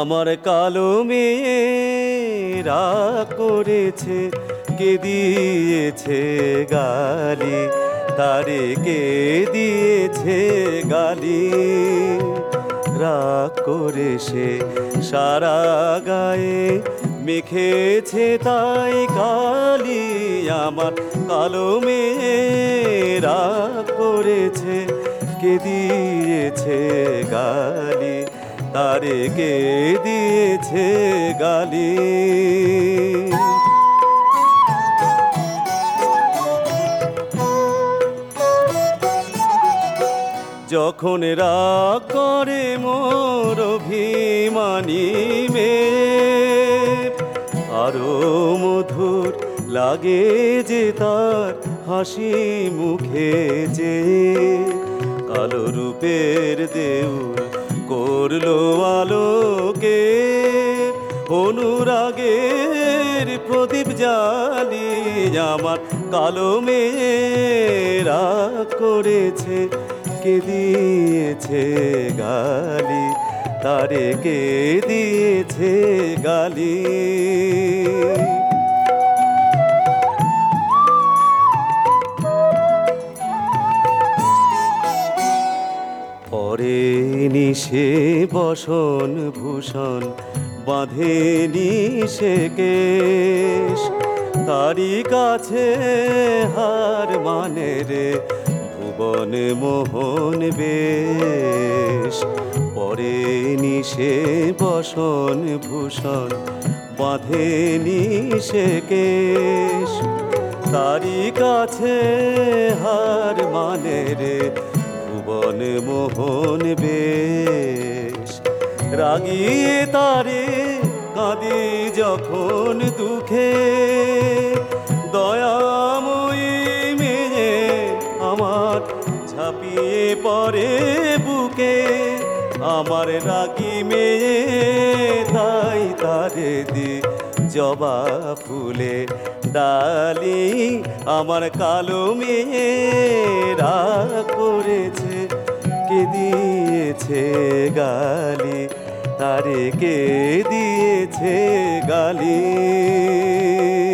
আমার কালো মেয়ে রাগ করেছে, কে দিয়েছে গালি, তারে কে দিয়েছে গালি। রাগ করে সে সারা গায়ে মেখেছে তাই কালি। আমার কালো মেয়ে রাগ করেছে, কে দিয়েছে গালি, তারে কে দিয়েছে গালি। যখন রাগ করে মোর অভিমানী মেয়ে, আরো মধুর লাগে যে তার হাসি মুখে যে। কালো রূপের দেউল করলো আলোকে, অনুরাগের প্রদীপ জ্বালি। আমার কালো মেয়ে রাগ করেছে, কে দিয়েছে গালি, তারে কে দিয়েছে গালি। পরেনি সে বসন ভূষণ, বাঁধেনি সে কেশ, তারি কাছে হার মানে রে ভুবন মোহন বেশ। পরেনি সে বসন ভূষণ, বাঁধেনি সে কেশ, তারি কাছে হার মানে রে ভুবন মোহন বেশ। রাগিয়ে তারে কাঁদি যখন দুঃখে, দয়াময়ী মেয়ে আমার ঝাঁপিয়ে পড়ে বুকে। আমার রাগি মেয়ে তাই তারে দি জবা ফুলে ডালি। আমার কালো মেয়ে রাগ করেছে, কে দিয়েছে গালি, তারে কে দিয়েছে গালি।